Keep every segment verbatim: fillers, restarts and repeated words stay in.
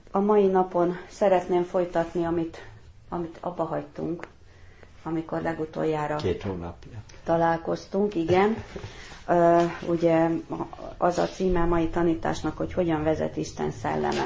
A mai napon szeretném folytatni, amit, amit abba hagytunk, amikor legutoljára Két hónapja találkoztunk, igen. Uh, ugye az a címe a mai tanításnak, hogy hogyan vezet Isten szelleme.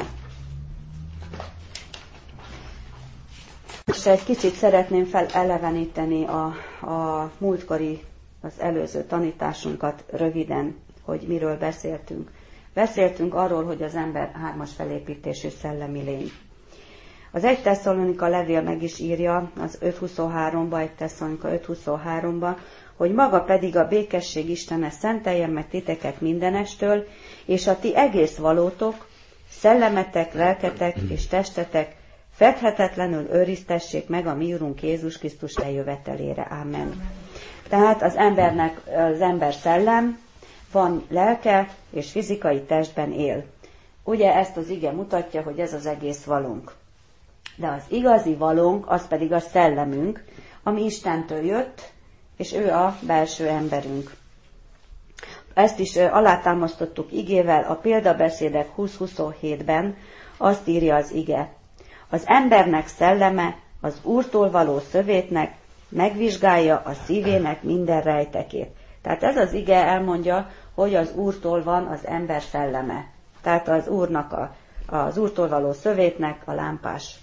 És egy kicsit szeretném feleleveníteni a, a múltkori, az előző tanításunkat röviden, hogy miről beszéltünk. Beszéltünk arról, hogy az ember hármas felépítésű szellemi lény. Az egy Tesszalonika levél meg is írja, az öt huszonháromba, egy Tesszalonika öt huszonháromba, hogy maga pedig a békesség Istene szenteljen meg titeket mindenestől, és a ti egész valótok, szellemetek, lelketek és testetek fedhetetlenül őriztessék meg a mi Urunk Jézus Krisztus eljövetelére. Amen. Tehát az embernek, az ember szellem, van lelke, és fizikai testben él. Ugye ezt az ige mutatja, hogy ez az egész valónk. De az igazi valónk, az pedig a szellemünk, ami Istentől jött, és ő a belső emberünk. Ezt is alátámasztottuk igével, a példabeszédek húsz huszonhétben azt írja az ige. Az embernek szelleme az Úrtól való szövétnek megvizsgálja a szívének minden rejtekét. Tehát ez az ige elmondja, hogy az Úrtól van az ember szelleme. Tehát az Úrnak a, az Úrtól való szövétnek a lámpás.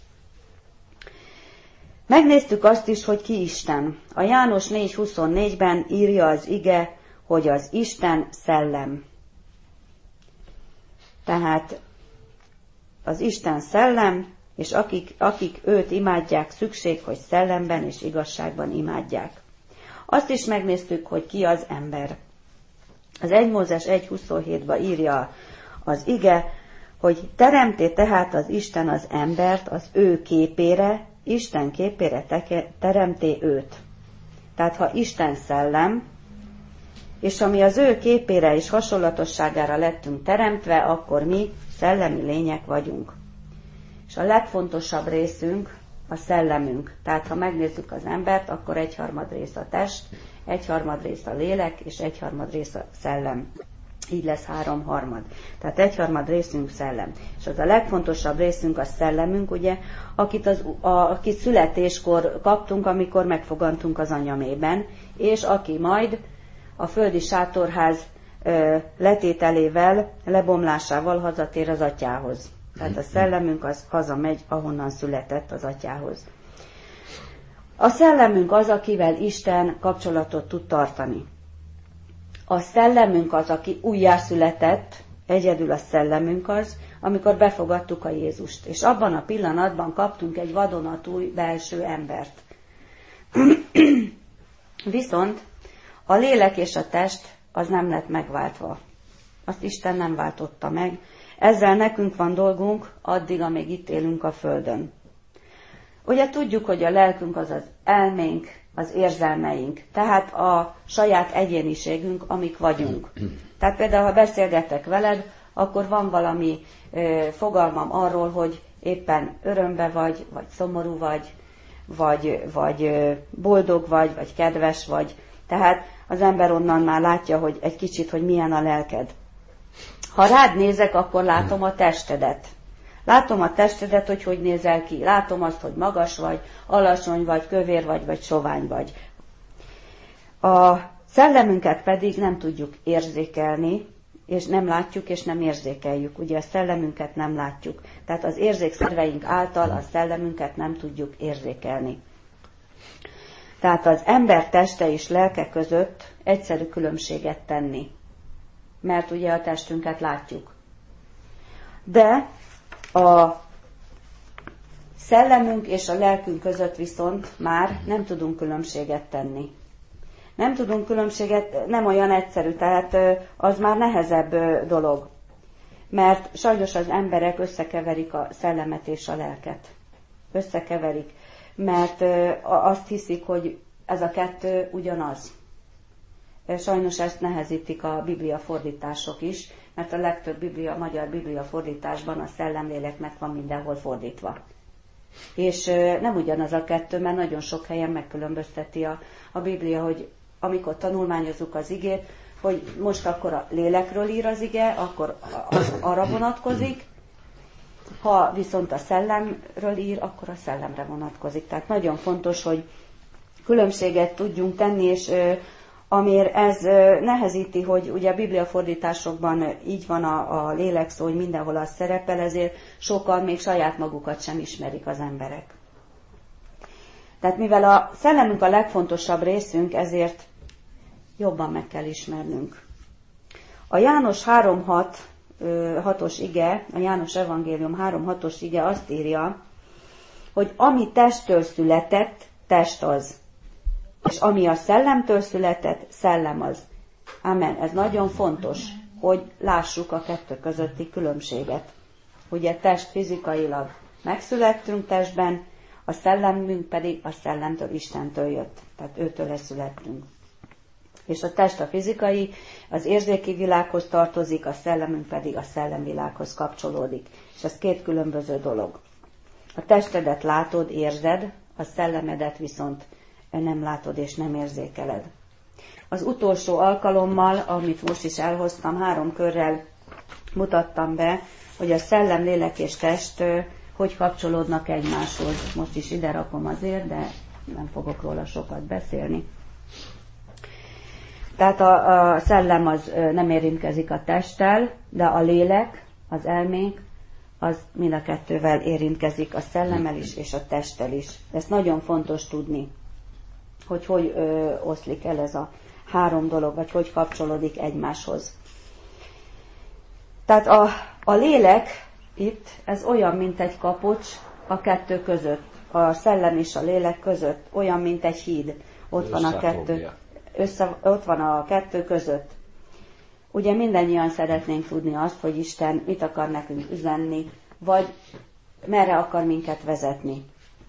Megnéztük azt is, hogy ki Isten. A János négy huszonnégyben írja az ige, hogy az Isten szellem. Tehát az Isten szellem, és akik, akik őt imádják, szükség, hogy szellemben és igazságban imádják. Azt is megnéztük, hogy ki az ember. Az egy Mózes egy huszonhétben írja az ige, hogy teremté tehát az Isten az embert az ő képére, Isten képére teke, teremté őt. Tehát ha Isten szellem, és ami az ő képére és hasonlatosságára lettünk teremtve, akkor mi szellemi lények vagyunk. És a legfontosabb részünk a szellemünk. Tehát ha megnézzük az embert, akkor egyharmad rész a test, egyharmad rész a lélek, és egyharmad rész a szellem. Így lesz háromharmad. Tehát egyharmad részünk szellem. És az a legfontosabb részünk a szellemünk, ugye, akit, az, a, akit születéskor kaptunk, amikor megfogantunk az anyamében, és aki majd a földi sátorház ö, letételével, lebomlásával hazatér az atyához. Tehát a szellemünk az hazamegy, ahonnan született az atyához. A szellemünk az, akivel Isten kapcsolatot tud tartani. A szellemünk az, aki újjászületett, egyedül a szellemünk az, amikor befogadtuk a Jézust. És abban a pillanatban kaptunk egy vadonatúj belső embert. Viszont a lélek és a test az nem lett megváltva. Azt Isten nem váltotta meg. Ezzel nekünk van dolgunk addig, amíg itt élünk a földön. Ugye tudjuk, hogy a lelkünk az az elménk, az érzelmeink, tehát a saját egyéniségünk, amik vagyunk. Tehát például, ha beszélgetek veled, akkor van valami ö, fogalmam arról, hogy éppen örömbe vagy, vagy szomorú vagy, vagy, vagy ö, boldog vagy, vagy kedves vagy. Tehát az ember onnan már látja, hogy egy kicsit, hogy milyen a lelked. Ha rád nézek, akkor látom a testedet. Látom a testedet, hogy hogy nézel ki. Látom azt, hogy magas vagy, alacsony vagy, kövér vagy, vagy sovány vagy. A szellemünket pedig nem tudjuk érzékelni, és nem látjuk, és nem érzékeljük. Ugye a szellemünket nem látjuk. Tehát az érzékszerveink által a szellemünket nem tudjuk érzékelni. Tehát az ember teste és lelke között egyszerű különbséget tenni. Mert ugye a testünket látjuk. De a szellemünk és a lelkünk között viszont már nem tudunk különbséget tenni. Nem tudunk különbséget, nem olyan egyszerű, tehát az már nehezebb dolog. Mert sajnos az emberek összekeverik a szellemet és a lelket. Összekeverik, mert azt hiszik, hogy ez a kettő ugyanaz. Sajnos ezt nehezítik a Biblia fordítások is, mert a legtöbb Biblia, magyar Biblia fordításban a szellemléleknek van mindenhol fordítva. És nem ugyanaz a kettő, mert nagyon sok helyen megkülönbözteti a, a Biblia, hogy amikor tanulmányozzuk az igét, hogy most akkor a lélekről ír az ige, akkor arra vonatkozik, Ha viszont a szellemről ír, akkor a szellemre vonatkozik. Tehát nagyon fontos, hogy különbséget tudjunk tenni, és amiért ez nehezíti, hogy ugye a bibliafordításokban így van a, a lélek szó, hogy mindenhol az szerepel, ezért sokan még saját magukat sem ismerik az emberek. Tehát mivel a szellemünk a legfontosabb részünk, ezért jobban meg kell ismernünk. A János három hatos ige, a János evangélium három hatos ige azt írja, hogy ami testtől született, test az. És ami a szellemtől született, szellem az. Amen. Ez nagyon fontos, hogy lássuk a kettő közötti különbséget. Ugye test fizikailag megszülettünk testben, a szellemünk pedig a szellemtől, Istentől jött. Tehát őtől születtünk. És a test a fizikai, az érzéki világhoz tartozik, a szellemünk pedig a szellemvilághoz kapcsolódik. És ez két különböző dolog. A testedet látod, érzed, a szellemedet viszont nem látod és nem érzékeled. Az utolsó alkalommal, amit most is elhoztam, három körrel mutattam be, hogy a szellem, lélek és test hogy kapcsolódnak egymáshoz. Most is ide rakom azért, de nem fogok róla sokat beszélni. Tehát a, a szellem az nem érintkezik a testtel, de a lélek, az elménk, az mind a kettővel érintkezik, a szellemmel is és a testtel is. Ezt nagyon fontos tudni, hogy hogy ö, oszlik el ez a három dolog, vagy hogy kapcsolódik egymáshoz. Tehát a, a lélek itt, ez olyan, mint egy kapocs a kettő között, a szellem és a lélek között, olyan, mint egy híd. Ott van a kettő, össze, ott van a kettő között. Ugye mindannyian szeretnénk tudni azt, hogy Isten mit akar nekünk üzenni, vagy merre akar minket vezetni.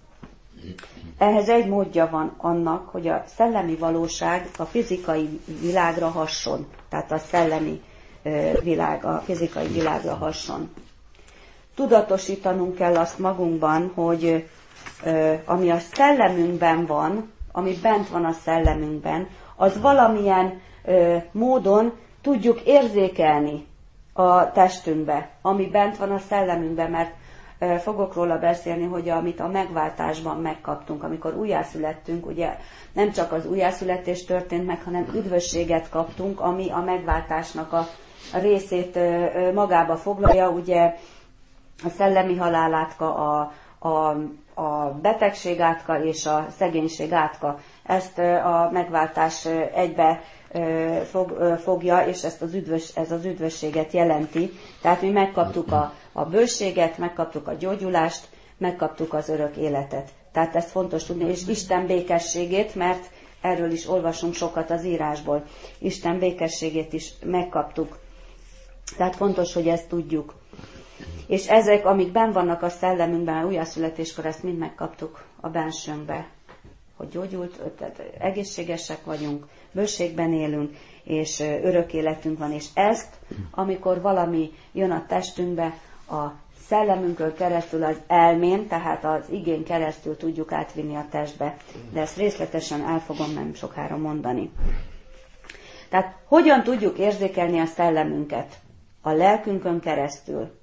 Ehhez egy módja van annak, hogy a szellemi valóság a fizikai világra hasson. Tehát a szellemi világ, a fizikai világra hasson. Tudatosítanunk kell azt magunkban, hogy ami a szellemünkben van, ami bent van a szellemünkben, az valamilyen módon tudjuk érzékelni a testünkbe, ami bent van a szellemünkben, mert fogok róla beszélni, hogy amit a megváltásban megkaptunk, amikor újjászülettünk, ugye nem csak az újjászületés történt meg, hanem üdvösséget kaptunk, ami a megváltásnak a részét magába foglalja, ugye a szellemi halál átka, a, a, a betegség átka és a szegénység átka. Ezt a megváltás egybe fog, fogja, és ezt az üdvös, ez az üdvösséget jelenti. Tehát mi megkaptuk a, a bőséget, megkaptuk a gyógyulást, megkaptuk az örök életet. Tehát ez fontos tudni, és Isten békességét, mert erről is olvasunk sokat az írásból. Isten békességét is megkaptuk. Tehát fontos, hogy ezt tudjuk. És ezek, amik benn vannak a szellemünkben, a újjászületéskor, ezt mind megkaptuk a bensőnkbe. Hogy gyógyult, tehát egészségesek vagyunk, bőségben élünk, és örök életünk van. És ezt, amikor valami jön a testünkbe, a szellemünkön keresztül az elmén, tehát az igén keresztül tudjuk átvinni a testbe. De ezt részletesen el fogom nem sokára mondani. Tehát hogyan tudjuk érzékelni a szellemünket? A lelkünkön keresztül.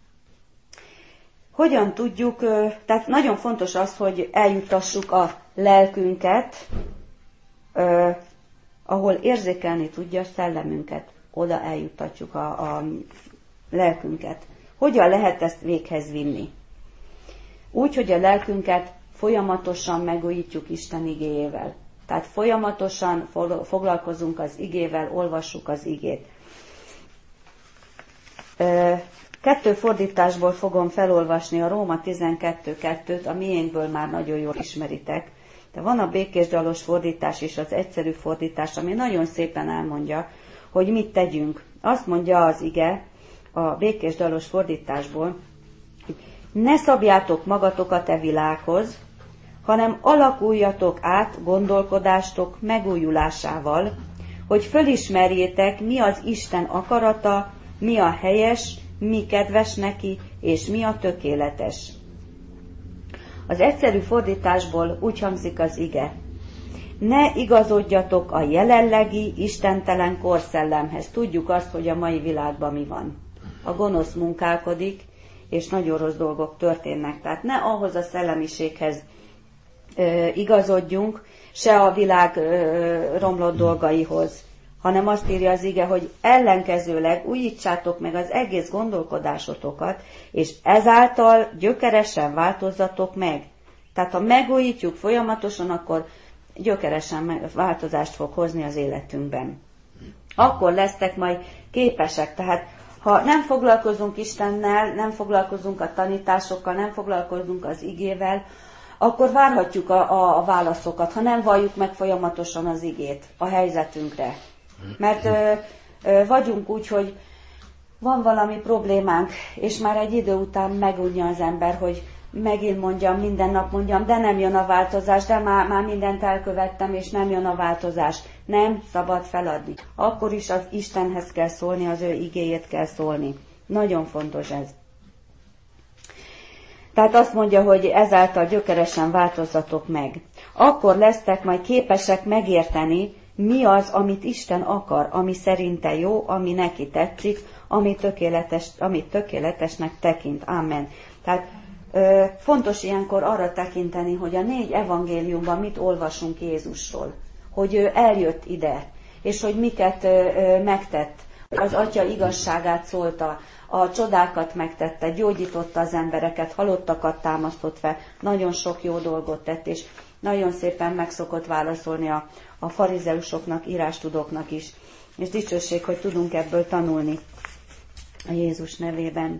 Hogyan tudjuk, tehát nagyon fontos az, hogy eljuttassuk a lelkünket, eh, ahol érzékelni tudja a szellemünket. Oda eljuttatjuk a, a lelkünket. Hogyan lehet ezt véghez vinni? Úgy, hogy a lelkünket folyamatosan megújítjuk Isten igéjével. Tehát folyamatosan foglalkozunk az igével, olvassuk az igét. Eh, Kettő fordításból fogom felolvasni a Róma tizenkettő kettőt, a miénkből már nagyon jól ismeritek. De van a békésdalos fordítás és az egyszerű fordítás, ami nagyon szépen elmondja, hogy mit tegyünk. Azt mondja az ige a békésdalos fordításból, hogy ne szabjátok magatokat e világhoz, hanem alakuljatok át gondolkodástok megújulásával, hogy fölismerjétek, mi az Isten akarata, mi a helyes, mi kedves neki, és mi a tökéletes. Az egyszerű fordításból úgy hangzik az ige. Ne igazodjatok a jelenlegi, istentelen korszellemhez. Tudjuk azt, hogy a mai világban mi van. A gonosz munkálkodik, és nagyon rossz dolgok történnek. Tehát ne ahhoz a szellemiséghez ö, igazodjunk, se a világ ö, romlott dolgaihoz, hanem azt írja az ige, hogy ellenkezőleg újítsátok meg az egész gondolkodásotokat, és ezáltal gyökeresen változzatok meg. Tehát ha megújítjuk folyamatosan, akkor gyökeresen változást fog hozni az életünkben. Akkor lesztek majd képesek. Tehát ha nem foglalkozunk Istennel, nem foglalkozunk a tanításokkal, nem foglalkozunk az igével, akkor várhatjuk a, a, a válaszokat, ha nem valljuk meg folyamatosan az igét a helyzetünkre. Mert ö, ö, vagyunk úgy, hogy van valami problémánk, és már egy idő után megunja az ember, hogy megint mondjam, minden nap mondjam, de nem jön a változás, de már, már mindent elkövettem, és nem jön a változás. Nem szabad feladni. Akkor is az Istenhez kell szólni, az ő igéjét kell szólni. Nagyon fontos ez. Tehát azt mondja, hogy ezáltal gyökeresen változzatok meg. Akkor lesztek majd képesek megérteni, mi az, amit Isten akar, ami szerinte jó, ami neki tetszik, ami tökéletes, amit tökéletesnek tekint. Amen. Tehát ö, fontos ilyenkor arra tekinteni, hogy a négy evangéliumban mit olvasunk Jézusról. Hogy ő eljött ide, és hogy miket ö, ö, megtett. Az Atya igazságát szólta, a csodákat megtette, gyógyította az embereket, halottakat támasztott fel, nagyon sok jó dolgot tett, és nagyon szépen meg szokott válaszolni a, a farizeusoknak, írástudóknak is. És dicsőség, hogy tudunk ebből tanulni a Jézus nevében.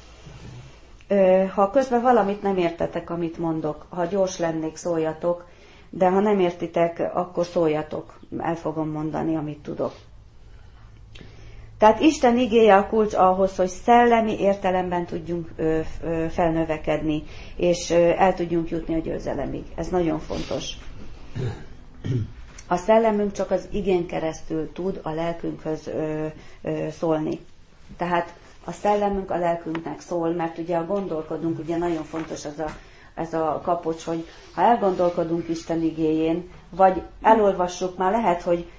Ha közben valamit nem értetek, amit mondok, ha gyors lennék, szóljatok, de ha nem értitek, akkor szóljatok, el fogom mondani, amit tudok. Tehát Isten igéje a kulcs ahhoz, hogy szellemi értelemben tudjunk ö, ö, felnövekedni, és ö, el tudjunk jutni a győzelemig. Ez nagyon fontos. A szellemünk csak az igén keresztül tud a lelkünkhöz ö, ö, szólni. Tehát a szellemünk a lelkünknek szól, mert ugye a gondolkodunk, ugye nagyon fontos ez a, ez a kapocs, hogy ha elgondolkodunk Isten igéjén, vagy elolvassuk, már lehet, hogy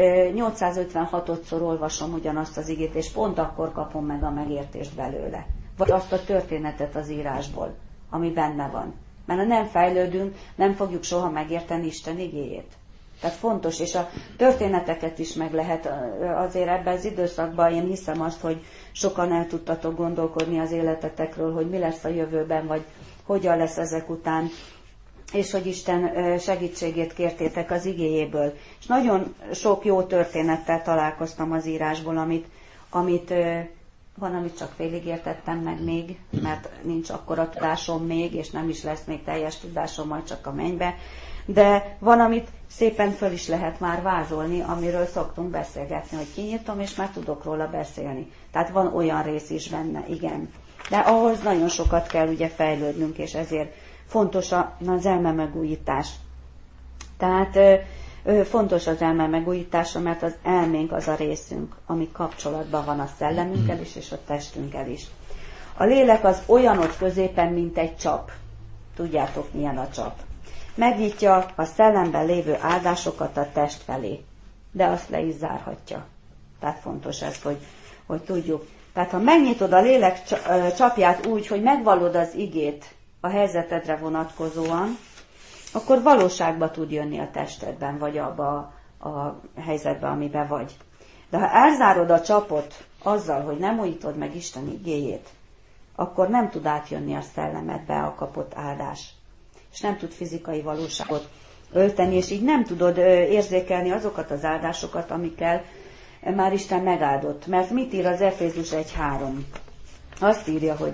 nyolcszázötvenhatodszor olvasom ugyanazt az igét, és pont akkor kapom meg a megértést belőle. Vagy azt a történetet az írásból, ami benne van. Mert ha nem fejlődünk, nem fogjuk soha megérteni Isten igéjét. Tehát fontos, és a történeteket is meg lehet. Azért ebben az időszakban én hiszem azt, hogy sokan el tudtatok gondolkodni az életetekről, hogy mi lesz a jövőben, vagy hogyan lesz ezek után, és hogy Isten segítségét kértétek az igéjéből. És nagyon sok jó történettel találkoztam az írásból, amit, amit van, amit csak félig értettem meg még, mert nincs akkora tudásom még, és nem is lesz még teljes tudásom majd csak a mennybe, de van, amit szépen föl is lehet már vázolni, amiről szoktunk beszélgetni, hogy kinyitom, és már tudok róla beszélni. Tehát van olyan rész is benne, igen. De ahhoz nagyon sokat kell ugye fejlődnünk, és ezért fontos az elme megújítás. Tehát ö, ö, fontos az elme megújítása, mert az elménk az a részünk, ami kapcsolatban van a szellemünkkel is, és a testünkkel is. A lélek az olyan ott középen, mint egy csap. Tudjátok, milyen a csap. Megnyitja a szellemben lévő áldásokat a test felé, de azt le is zárhatja. Tehát fontos ez, hogy, hogy tudjuk. Tehát ha megnyitod a lélek csapját úgy, hogy megvallod az igét a helyzetedre vonatkozóan, akkor valóságba tud jönni a testedben, vagy abba a, a helyzetben, amiben vagy. De ha elzárod a csapot azzal, hogy nem újítod meg Isten igéjét, akkor nem tud átjönni a szellemedbe a kapott áldás. És nem tud fizikai valóságot ölteni, és így nem tudod érzékelni azokat az áldásokat, amikkel már Isten megáldott. Mert mit ír az Efézus egy három? Azt írja, hogy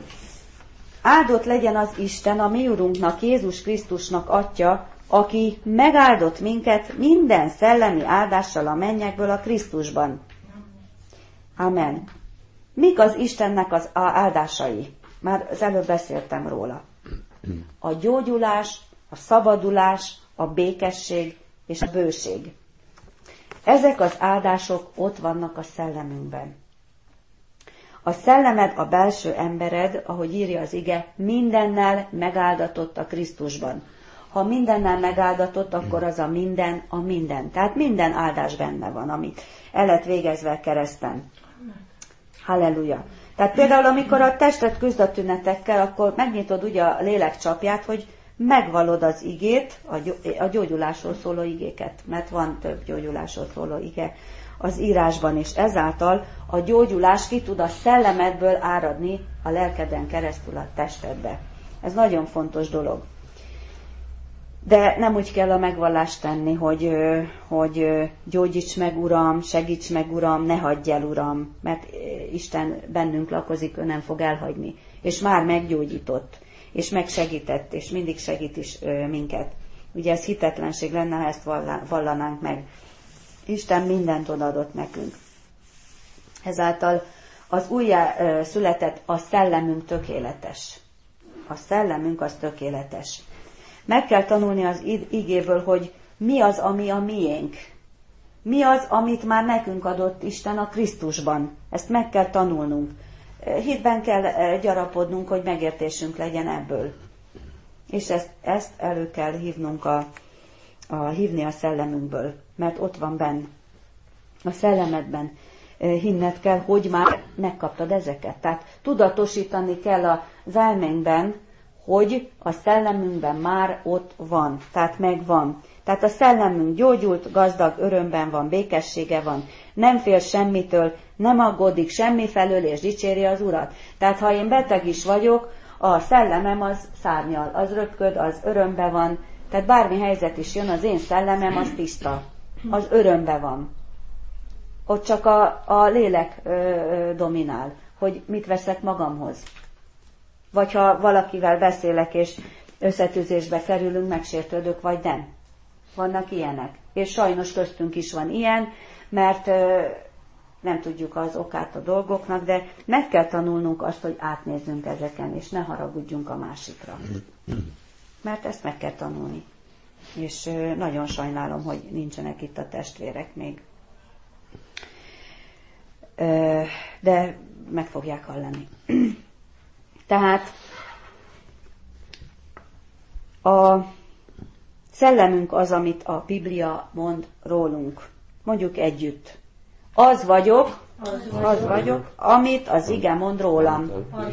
áldott legyen az Isten, a mi Urunknak, Jézus Krisztusnak Atya, aki megáldott minket minden szellemi áldással a mennyekből a Krisztusban. Amen. Mik az Istennek az áldásai? Már az előbb beszéltem róla. A gyógyulás, a szabadulás, a békesség és a bőség. Ezek az áldások ott vannak a szellemünkben. A szellemed, a belső embered, ahogy írja az ige, mindennel megáldatott a Krisztusban. Ha mindennel megáldatott, akkor az a minden a minden. Tehát minden áldás benne van, amit el lett végezve a kereszten. Halleluja. Tehát például, amikor a testet küzd a tünetekkel, akkor megnyitod ugye a lélek csapját, hogy megvalod az igét, a gyógyulásról szóló igéket, mert van több gyógyulásról szóló ige az írásban is. Ezáltal a gyógyulás ki tud a szellemedből áradni a lelkeden keresztül a testedbe. Ez nagyon fontos dolog. De nem úgy kell a megvallást tenni, hogy, hogy gyógyíts meg, Uram, segíts meg, Uram, ne hagyj el, Uram, mert Isten bennünk lakozik, ő nem fog elhagyni. És már meggyógyított, és megsegített, és mindig segít is minket. Ugye ez hitetlenség lenne, ha ezt vallanánk meg. Isten mindent odaadott nekünk. Ezáltal az újjá született, a szellemünk tökéletes. A szellemünk az tökéletes. Meg kell tanulni az igéből, hogy mi az, ami a miénk. Mi az, amit már nekünk adott Isten a Krisztusban. Ezt meg kell tanulnunk. Hitben kell gyarapodnunk, hogy megértésünk legyen ebből. És ezt, ezt elő kell hívnunk a, a, hívni a szellemünkből, mert ott van benn. A szellemedben hinned kell, hogy már megkaptad ezeket. Tehát tudatosítani kell az elménkben, hogy a szellemünkben már ott van, tehát megvan. Tehát a szellemünk gyógyult, gazdag, örömben van, békessége van, nem fél semmitől, nem aggódik semmi felől, és dicséri az Urat. Tehát ha én beteg is vagyok, a szellemem az szárnyal, az röpköd, az örömbe van, tehát bármi helyzet is jön, az én szellemem az tiszta, az örömbe van. Ott csak a, a lélek ö, ö, dominál, hogy mit veszek magamhoz. Vagy ha valakivel beszélek, és összetűzésbe kerülünk, megsértődök, vagy nem. Vannak ilyenek. És sajnos köztünk is van ilyen, mert ö, nem tudjuk az okát a dolgoknak, de meg kell tanulnunk azt, hogy átnézzünk ezeken, és ne haragudjunk a másikra. Mert ezt meg kell tanulni. És ö, nagyon sajnálom, hogy nincsenek itt a testvérek még. Ö, de meg fogják hallani. Tehát a szellemünk az, amit a Biblia mond rólunk. Mondjuk együtt. Az vagyok, az, az vagyok, amit az ige mond rólam.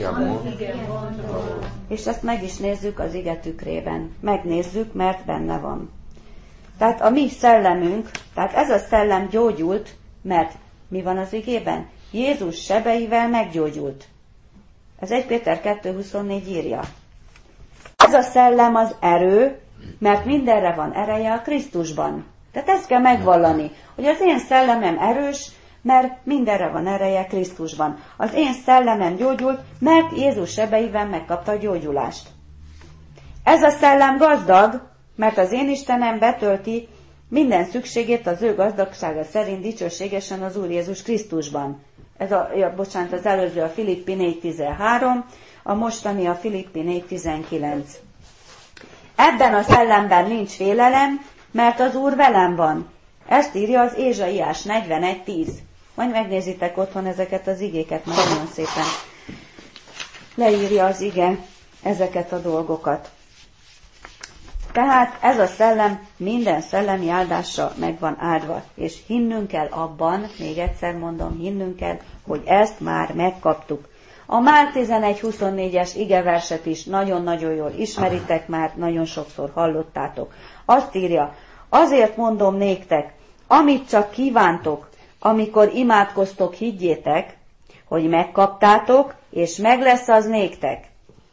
És ezt meg is nézzük az ige tükrében. Megnézzük, mert benne van. Tehát a mi szellemünk, tehát ez a szellem gyógyult, mert mi van az igében? Jézus sebeivel meggyógyult. Ez egy Péter kettő huszonnégy írja. Ez a szellem az erő, mert mindenre van ereje a Krisztusban. Tehát ezt kell megvallani, hogy az én szellemem erős, mert mindenre van ereje Krisztusban. Az én szellemem gyógyult, mert Jézus sebeivel megkapta a gyógyulást. Ez a szellem gazdag, mert az én Istenem betölti minden szükségét az ő gazdagsága szerint dicsőségesen az Úr Jézus Krisztusban. Ez a, ja, bocsánat, az előző a Filippi négy tizenhárom, a mostani a Filippi négy tizenkilenc. Ebben a szellemben nincs félelem, mert az Úr velem van. Ezt írja az Ézsaiás negyvenegy tíz. Majd megnézitek otthon ezeket az igéket, mert nagyon szépen leírja az ige ezeket a dolgokat. Tehát ez a szellem minden szellemi áldással meg van áldva, és hinnünk kell abban, még egyszer mondom, hinnünk kell, hogy ezt már megkaptuk. A Mál tizenegy huszonnégyes igeverset is nagyon-nagyon jól ismeritek már, nagyon sokszor hallottátok. Azt írja, azért mondom néktek, amit csak kívántok, amikor imádkoztok, higgyétek, hogy megkaptátok, és meg lesz az néktek.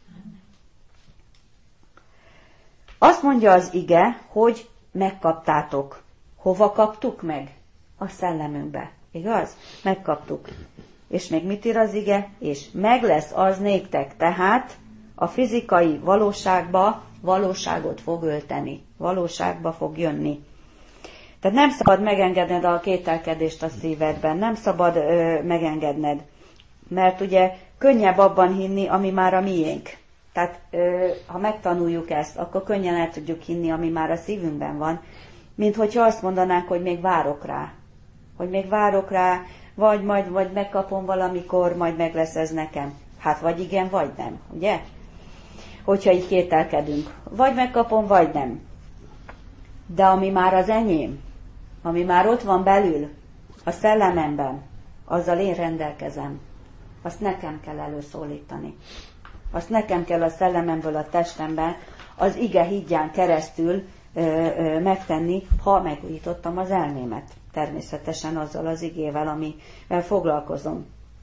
Azt mondja az ige, hogy megkaptátok. Hova kaptuk meg? A szellemünkbe. Igaz? Megkaptuk. És még mit ír az ige? És meg lesz az néktek. Tehát a fizikai valóságba valóságot fog ölteni. Valóságba fog jönni. Tehát nem szabad megengedned a kételkedést a szívedben. Nem szabad ö, megengedned. Mert ugye könnyebb abban hinni, ami már a miénk. Tehát ha megtanuljuk ezt, akkor könnyen el tudjuk hinni, ami már a szívünkben van, mint hogyha azt mondanánk, hogy még várok rá. Hogy még várok rá, vagy majd vagy megkapom valamikor, majd meg lesz ez nekem. Hát vagy igen, vagy nem, ugye? Hogyha így kételkedünk. Vagy megkapom, vagy nem. De ami már az enyém, ami már ott van belül, a szellememben, azzal én rendelkezem. azt nekem kell előszólítani. Azt nekem kell a szellememből a testemben az ige hídján keresztül ö, ö, megtenni, ha megújítottam az elmémet. Természetesen azzal az igével, amivel foglalkozom.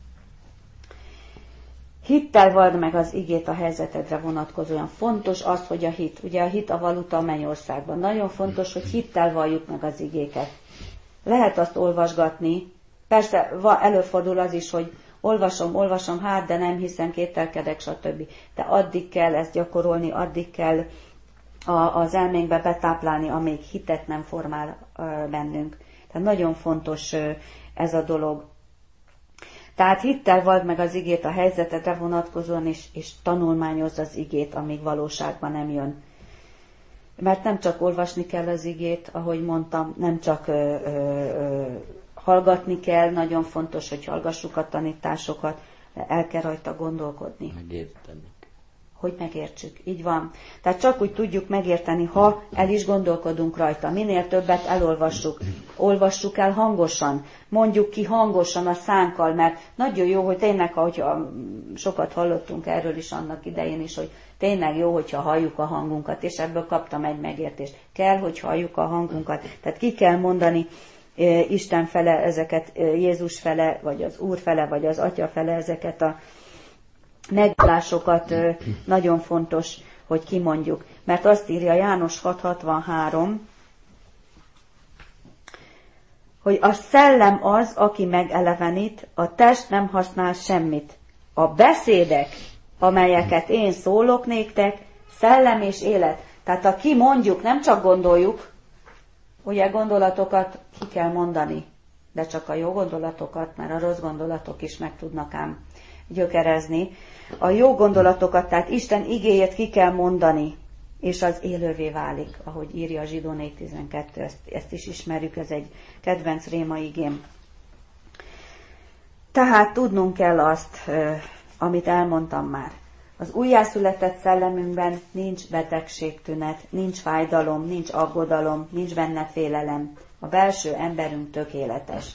Hittel vald meg az igét a helyzetedre vonatkozóan. Fontos az, hogy a hit. Ugye a hit a valuta a mennyországban. Nagyon fontos, hogy hittel valljuk meg az igéket. Lehet azt olvasgatni. Persze előfordul az is, hogy olvasom, olvasom, hát, de nem hiszem, kételkedek, stb. De addig kell ezt gyakorolni, addig kell az elménkbe betáplálni, amíg hitet nem formál bennünk. Tehát nagyon fontos ez a dolog. Tehát hittel vald meg az igét a helyzetedre vonatkozóan, és, és tanulmányozz az igét, amíg valóságban nem jön. Mert nem csak olvasni kell az igét, ahogy mondtam, nem csak ö, ö, ö, hallgatni kell, nagyon fontos, hogy hallgassuk a tanításokat, de el kell rajta gondolkodni. Megérteni. Hogy megértsük. Így van. Tehát csak úgy tudjuk megérteni, ha el is gondolkodunk rajta. Minél többet elolvassuk. Olvassuk el hangosan. Mondjuk ki hangosan a szánkkal, mert nagyon jó, hogy tényleg, hogyha sokat hallottunk erről is annak idején is, hogy tényleg jó, hogyha halljuk a hangunkat, és ebből kaptam egy megértést. Kell, hogy halljuk a hangunkat. Tehát ki kell mondani Isten fele ezeket, Jézus fele, vagy az Úr fele, vagy az Atya fele ezeket a megvallásokat nagyon fontos, hogy kimondjuk. Mert azt írja János hat hatvanhárom, hogy a szellem az, aki megelevenít, a test nem használ semmit. A beszédek, amelyeket én szólok néktek, szellem és élet. Tehát ha ki mondjuk, nem csak gondoljuk, ugye gondolatokat ki kell mondani, de csak a jó gondolatokat, mert a rossz gondolatok is meg tudnak ám gyökerezni. A jó gondolatokat, tehát Isten igéjét ki kell mondani, és az élővé válik, ahogy írja a Zsidó négy tizenkettő, ezt, ezt is ismerjük, ez egy kedvenc réma igém. Tehát tudnunk kell azt, amit elmondtam már. Az újjászületett szellemünkben nincs betegségtünet, nincs fájdalom, nincs aggodalom, nincs benne félelem. A belső emberünk tökéletes.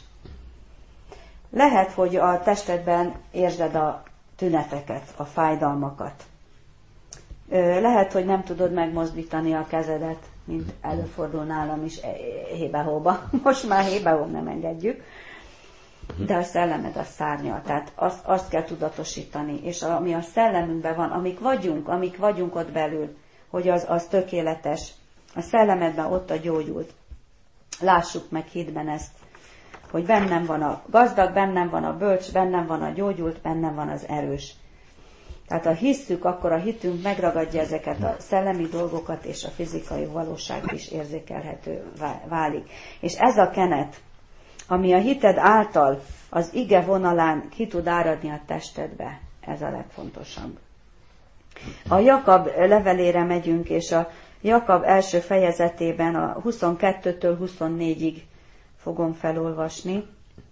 Lehet, hogy a testedben érzed a tüneteket, a fájdalmakat. Lehet, hogy nem tudod megmozdítani a kezedet, mint előfordul nálam is hébe-hóba. Most már hébe-hó nem engedjük. De a szellemed az szárnyal, tehát azt, azt kell tudatosítani. És ami a szellemünkben van, amik vagyunk, amik vagyunk ott belül, hogy az, az tökéletes. A szellemedben ott a gyógyult. Lássuk meg hitben ezt, hogy bennem van a gazdag, bennem van a bölcs, bennem van a gyógyult, bennem van az erős. Tehát ha hisszük, akkor a hitünk megragadja ezeket a szellemi dolgokat, és a fizikai valóság is érzékelhető válik. És ez a kenet, ami a hited által az ige vonalán ki tud áradni a testedbe, ez a legfontosabb. A Jakab levelére megyünk, és a Jakab első fejezetében a huszonkettőtől huszonnégyig fogom felolvasni,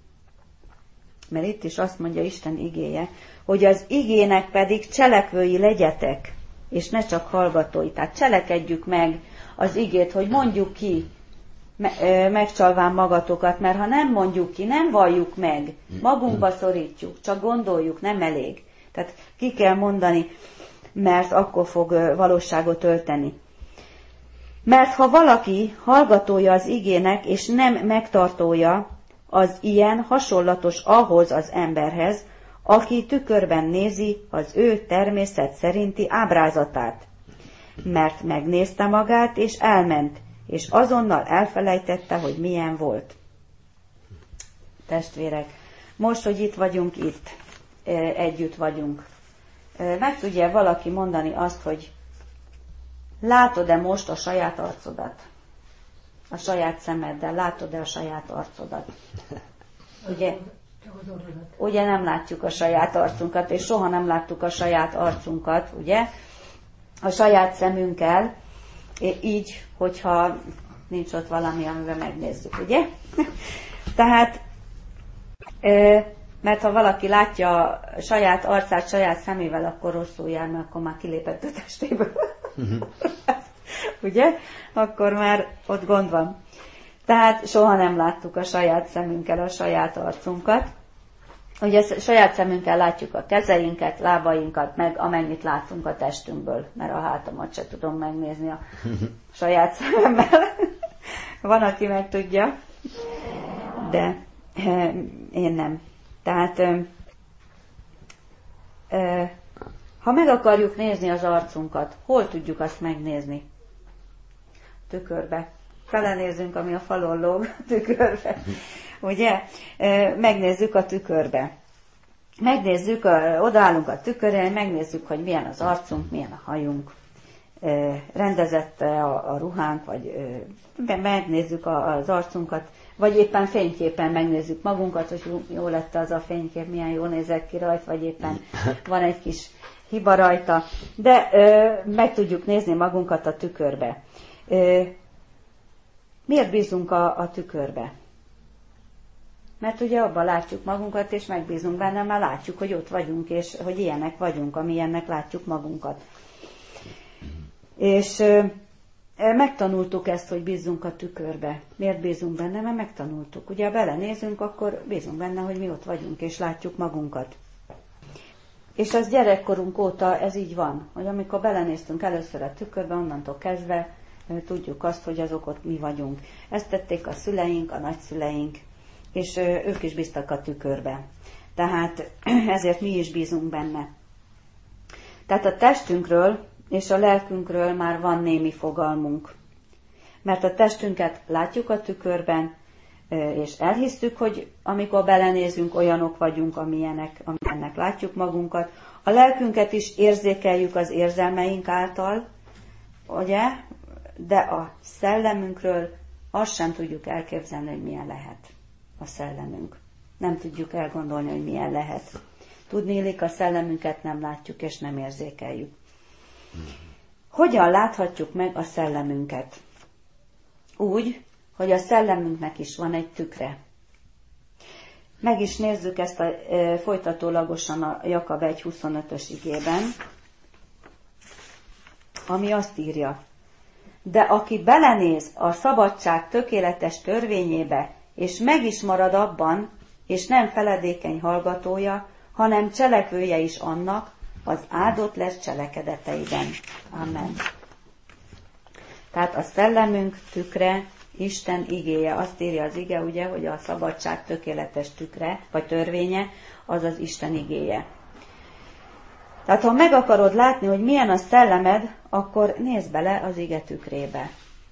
mert itt is azt mondja Isten igéje, hogy az igének pedig cselekvői legyetek, és ne csak hallgatói. Tehát cselekedjük meg az igét, hogy mondjuk ki, megcsalván magatokat, mert ha nem mondjuk ki, nem valljuk meg, magunkba szorítjuk, csak gondoljuk, nem elég. Tehát ki kell mondani, mert akkor fog valóságot ölteni. Mert ha valaki hallgatója az igének, és nem megtartója, az ilyen hasonlatos ahhoz az emberhez, aki tükörben nézi az ő természet szerinti ábrázatát. Mert megnézte magát, és elment, és azonnal elfelejtette, hogy milyen volt. Testvérek, most, hogy itt vagyunk, itt együtt vagyunk. Meg tudja valaki mondani azt, hogy látod-e most a saját arcodat? A saját szemeddel látod-e a saját arcodat? Ugye, ugye nem látjuk a saját arcunkat, és soha nem láttuk a saját arcunkat, ugye? A saját szemünkkel, így, hogyha nincs ott valami, amivel megnézzük, ugye? Tehát, mert ha valaki látja a saját arcát saját szemével, akkor rosszul jár, mert akkor már kilépett a testéből. Ugye? Akkor már ott gond van. Tehát soha nem láttuk a saját szemünkkel a saját arcunkat. Ugye saját szemünkkel látjuk a kezeinket, lábainkat, meg amennyit látunk a testünkből, mert a hátamat se tudom megnézni a saját szememmel. Van, aki meg tudja, de én nem. Tehát ha meg akarjuk nézni az arcunkat, hol tudjuk azt megnézni? Tükörbe. Felenézünk, ami a falon lóg, tükörbe. Ugye? Megnézzük a tükörbe. Megnézzük, odaállunk a tükörre, megnézzük, hogy milyen az arcunk, milyen a hajunk, rendezett a, a ruhánk, vagy megnézzük az arcunkat, vagy éppen fényképen megnézzük magunkat, hogy jó lett az a fénykép, milyen jól nézek ki rajta, vagy éppen van egy kis hiba rajta, de meg tudjuk nézni magunkat a tükörbe. Miért bízunk a, a tükörbe? Mert ugye abban látjuk magunkat, és megbízunk benne, mert látjuk, hogy ott vagyunk, és hogy ilyenek vagyunk, amilyennek látjuk magunkat. És ö, megtanultuk ezt, hogy bízzunk a tükörbe. Miért bízunk benne? Mert megtanultuk. Ugye, ha belenézünk, akkor bízunk benne, hogy mi ott vagyunk, és látjuk magunkat. És az gyerekkorunk óta ez így van, hogy amikor belenéztünk először a tükörbe, onnantól kezdve tudjuk azt, hogy azok ott mi vagyunk. Ezt tették a szüleink, a nagyszüleink, és ők is bíztak a tükörbe. Tehát ezért mi is bízunk benne. Tehát a testünkről és a lelkünkről már van némi fogalmunk. Mert a testünket látjuk a tükörben, és elhisztük, hogy amikor belenézünk, olyanok vagyunk, amilyenek, amilyennek látjuk magunkat. A lelkünket is érzékeljük az érzelmeink által, ugye? De a szellemünkről azt sem tudjuk elképzelni, hogy milyen lehet a szellemünk. Nem tudjuk elgondolni, hogy milyen lehet. Tudniillik, a szellemünket nem látjuk és nem érzékeljük. Hogyan láthatjuk meg a szellemünket? Úgy, hogy a szellemünknek is van egy tükre. Meg is nézzük ezt a, e, folytatólagosan a Jakab egy huszonötös igében, ami azt írja: de aki belenéz a szabadság tökéletes törvényébe, és meg is marad abban, és nem feledékeny hallgatója, hanem cselekvője is annak, az áldott lesz cselekedeteiben. Amen. Tehát a szellemünk tükre, Isten igéje. Azt írja az ige, ugye, hogy a szabadság tökéletes tükre, vagy törvénye, az az Isten igéje. Tehát ha meg akarod látni, hogy milyen a szellemed, akkor nézd bele az ige tükrébe.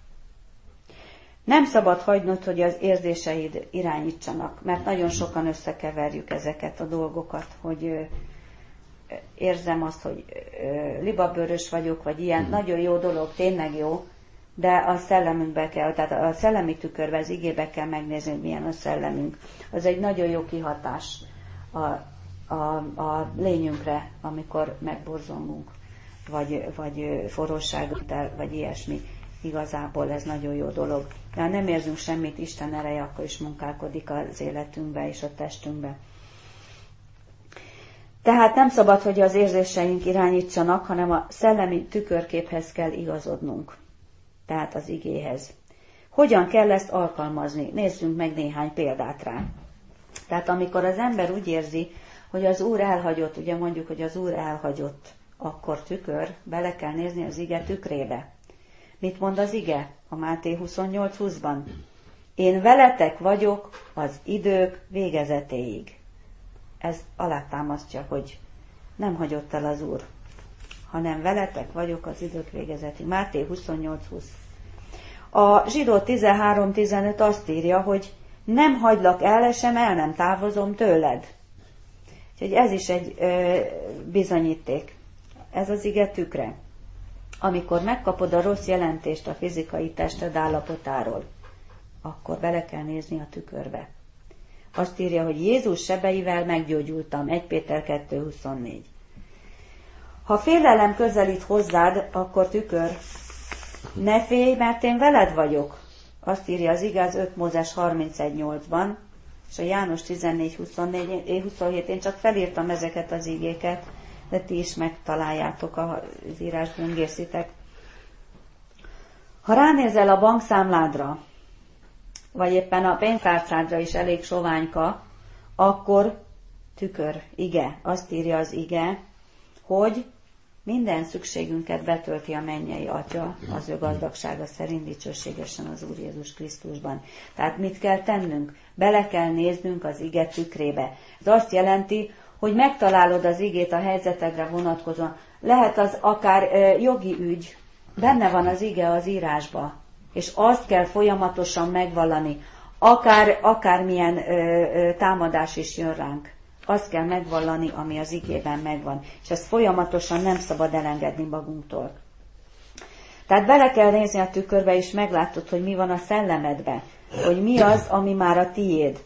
Nem szabad hagynod, hogy az érzéseid irányítsanak, mert nagyon sokan összekeverjük ezeket a dolgokat, hogy érzem azt, hogy libabőrös vagyok, vagy ilyen. Nagyon jó dolog, tényleg jó, de a szellemünkbe kell, tehát a szellemi tükörbe, az igébe kell megnézni, hogy milyen a szellemünk. Az egy nagyon jó kihatás a, a, a lényünkre, amikor megborzongunk, vagy, vagy forróságot el, vagy ilyesmi. Igazából ez nagyon jó dolog. De ha nem érzünk semmit, Isten ereje akkor is munkálkodik az életünkbe és a testünkbe. Tehát nem szabad, hogy az érzéseink irányítsanak, hanem a szellemi tükörképhez kell igazodnunk. Tehát az igéhez. Hogyan kell ezt alkalmazni? Nézzünk meg néhány példát rá. Tehát amikor az ember úgy érzi, hogy az Úr elhagyott, ugye mondjuk, hogy az Úr elhagyott, akkor tükör, bele kell nézni az ige tükrébe. Mit mond az ige a Máté huszonnyolc húszban? Én veletek vagyok az idők végezetéig. Ez alátámasztja, hogy nem hagyott el az Úr, hanem veletek vagyok az idők végezetéig. Máté huszonnyolc húsz. A Zsidó tizenhárom tizenöt azt írja, hogy nem hagylak el, sem el nem távozom tőled. Úgyhogy ez is egy ö, bizonyíték. Ez az ige tükre. Amikor megkapod a rossz jelentést a fizikai tested állapotáról, akkor bele kell nézni a tükörbe. Azt írja, hogy Jézus sebeivel meggyógyultam. egy Péter kettő huszonnégy. Ha félelem közelít hozzád, akkor tükör. Ne félj, mert én veled vagyok. Azt írja az igaz öt Mózes harmincegy nyolcban, és a János tizennégy huszonnégy huszonhét. Én csak felírtam ezeket az igéket, de ti is megtaláljátok az írásban, böngészitek. Ha ránézel a bankszámládra, vagy éppen a pénztárcádra is elég soványka, akkor tükör, ige. Azt írja az ige, hogy minden szükségünket betölti a mennyei Atya az ő gazdagsága szerint dicsőségesen az Úr Jézus Krisztusban. Tehát mit kell tennünk? Bele kell néznünk az ige tükrébe. Ez azt jelenti, hogy megtalálod az igét a helyzetedre vonatkozóan. Lehet az akár ö, jogi ügy, benne van az ige az írásba, és azt kell folyamatosan megvallani. Akár, akármilyen ö, ö, támadás is jön ránk. Azt kell megvallani, ami az igében megvan. És ezt folyamatosan nem szabad elengedni magunktól. Tehát bele kell nézni a tükörbe, és meglátod, hogy mi van a szellemedbe. Hogy mi az, ami már a tiéd.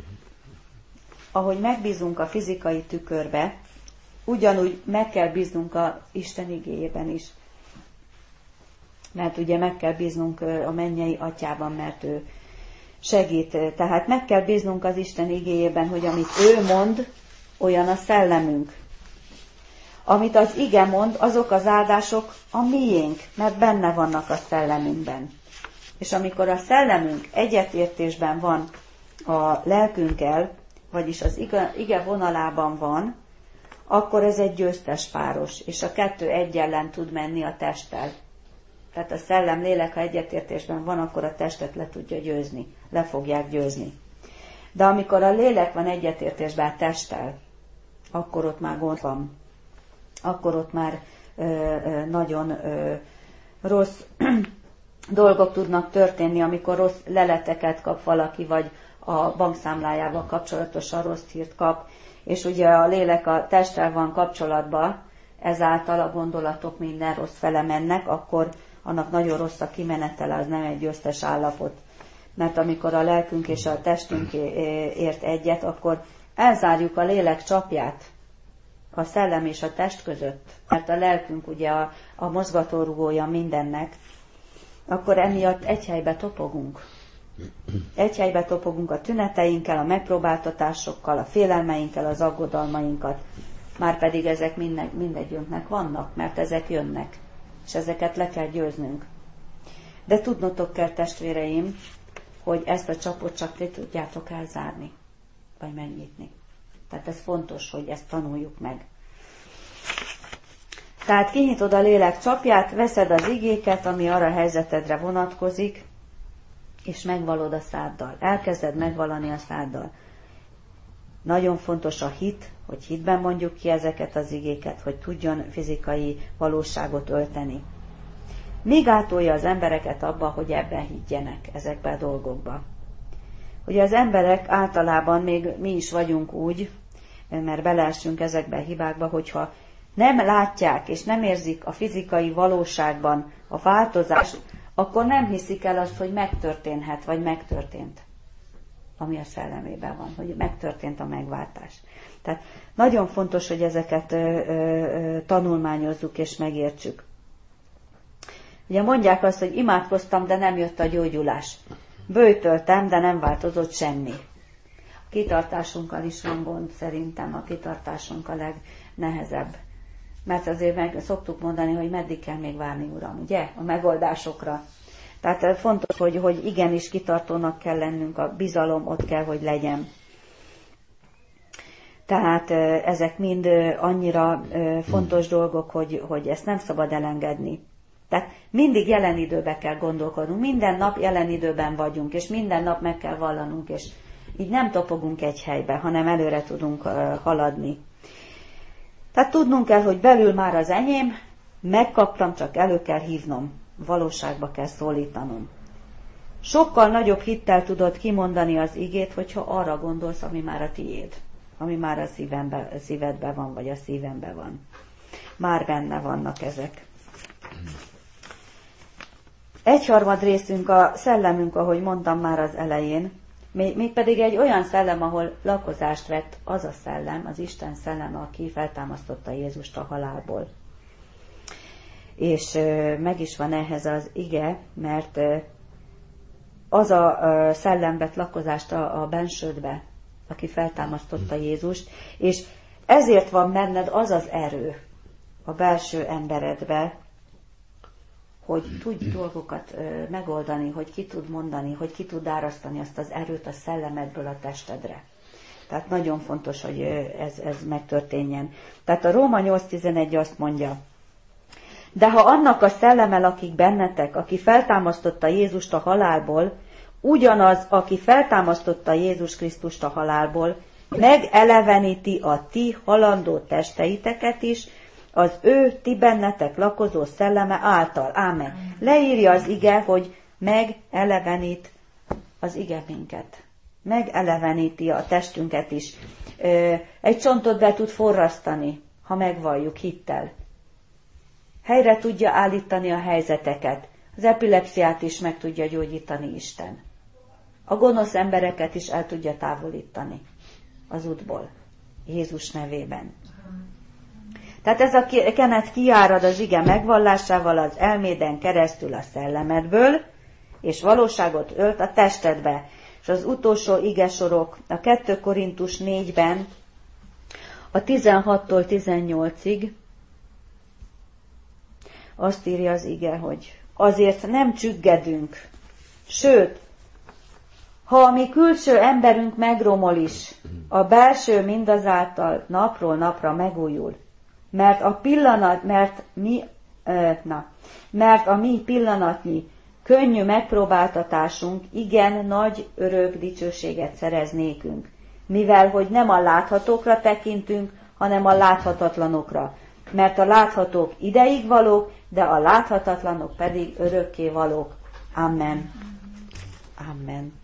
Ahogy megbízunk a fizikai tükörbe, ugyanúgy meg kell bíznunk a Isten igéjében is. Mert ugye meg kell bíznunk a mennyei Atyában, mert ő segít. Tehát meg kell bíznunk az Isten igéjében, hogy amit ő mond, olyan a szellemünk. Amit az ige mond, azok az áldások a miénk, mert benne vannak a szellemünkben. És amikor a szellemünk egyetértésben van a lelkünkkel, vagyis az ige, ige vonalában van, akkor ez egy győztes páros, és a kettő egy ellen tud menni a testtel. Tehát a szellem, lélek, ha egyetértésben van, akkor a testet le tudja győzni, le fogják győzni. De amikor a lélek van egyetértésben a testtel, akkor ott már gond van. Akkor ott már ö, ö, nagyon ö, rossz dolgok tudnak történni, amikor rossz leleteket kap valaki, vagy a bankszámlájával kapcsolatosan rossz hírt kap, és ugye a lélek a testtel van kapcsolatban, ezáltal a gondolatok minden rossz fele mennek, akkor annak nagyon rossz a kimenetele, az nem egy győztes állapot. Mert amikor a lelkünk és a testünk ért egyet, akkor elzárjuk a lélek csapját a szellem és a test között. Mert a lelkünk ugye a, a mozgatórugója mindennek, akkor emiatt egy helybe topogunk. Egy helybe topogunk a tüneteinkkel, a megpróbáltatásokkal, a félelmeinkkel, az aggodalmainkat. Márpedig ezek minden, mindegyünknek vannak, mert ezek jönnek. És ezeket le kell győznünk. De tudnotok kell, testvéreim, hogy ezt a csapot csak ti tudjátok elzárni, vagy megnyitni. Tehát ez fontos, hogy ezt tanuljuk meg. Tehát kinyitod a lélek csapját, veszed az igéket, ami arra a helyzetedre vonatkozik, és megvalod a száddal. Elkezded megvalani a száddal. Nagyon fontos a hit, hogy hitben mondjuk ki ezeket az igéket, hogy tudjon fizikai valóságot ölteni. Mi gátolja az embereket abba, hogy ebben higgyenek, ezekben a dolgokba? Ugye az emberek általában, még mi is vagyunk úgy, mert beleessünk ezekbe a hibákba, hogyha nem látják és nem érzik a fizikai valóságban a változást, akkor nem hiszik el azt, hogy megtörténhet, vagy megtörtént, ami a szellemében van, hogy megtörtént a megváltás. Tehát nagyon fontos, hogy ezeket ö, ö, tanulmányozzuk és megértsük. Ugye mondják azt, hogy imádkoztam, de nem jött a gyógyulás. Böjtöltem, de nem változott semmi. A kitartásunkkal is van gond, szerintem a kitartásunk a legnehezebb. Mert azért meg szoktuk mondani, hogy meddig kell még várni, Uram, ugye? A megoldásokra. Tehát fontos, hogy, hogy igenis kitartónak kell lennünk, a bizalom ott kell, hogy legyen. Tehát ezek mind annyira fontos dolgok, hogy, hogy ezt nem szabad elengedni. Tehát mindig jelen időben kell gondolkodnunk, minden nap jelen időben vagyunk, és minden nap meg kell vallanunk, és így nem topogunk egy helybe, hanem előre tudunk haladni. Tehát tudnunk kell, hogy belül már az enyém, megkaptam, csak elő kell hívnom, valóságba kell szólítanom. Sokkal nagyobb hittel tudod kimondani az igét, hogyha arra gondolsz, ami már a tiéd, ami már a szívembe, a szívedben van, vagy a szívemben van. Már benne vannak ezek. Egyharmad részünk a szellemünk, ahogy mondtam már az elején, mégpedig egy olyan szellem, ahol lakozást vett az a szellem, az Isten szellem, aki feltámasztotta Jézust a halálból. És meg is van ehhez az ige, mert az a szellem vett lakozást a, a bensődbe, aki feltámasztotta Jézust, és ezért van benned az az erő a belső emberedbe, hogy tudj dolgokat ö, megoldani, hogy ki tud mondani, hogy ki tud árasztani azt az erőt a szellemedből a testedre. Tehát nagyon fontos, hogy ez, ez megtörténjen. Tehát a Róma nyolc tizenegy azt mondja, de ha annak a szelleme lakik bennetek, aki feltámasztotta Jézust a halálból, ugyanaz, aki feltámasztotta Jézus Krisztust a halálból, megeleveníti a ti halandó testeiteket is, az ő ti bennetek lakozó szelleme által. Ámen. Leírja az ige, hogy megelevenít az ige minket. Megeleveníti a testünket is. Egy csontot be tud forrasztani, ha megvalljuk hittel. Helyre tudja állítani a helyzeteket. Az epilepsziát is meg tudja gyógyítani Isten. A gonosz embereket is el tudja távolítani az útból. Jézus nevében. Tehát ez a kenet kiárad az ige megvallásával az elméden keresztül a szellemedből, és valóságot ölt a testedbe. És az utolsó igesorok a kettő Korintus négyben a tizenhattól tizennyolcig azt írja az ige, hogy azért nem csüggedünk, sőt, ha a mi külső emberünk megromol is, a belső mindazáltal napról napra megújul, mert a pillanat, mert mi, na, mert a mi pillanatnyi könnyű megpróbáltatásunk igen nagy örök dicsőséget szerez nékünk, mivel hogy nem a láthatókra tekintünk, hanem a láthatatlanokra, mert a láthatók ideig valók, de a láthatatlanok pedig örökké valók. Amen. Amen.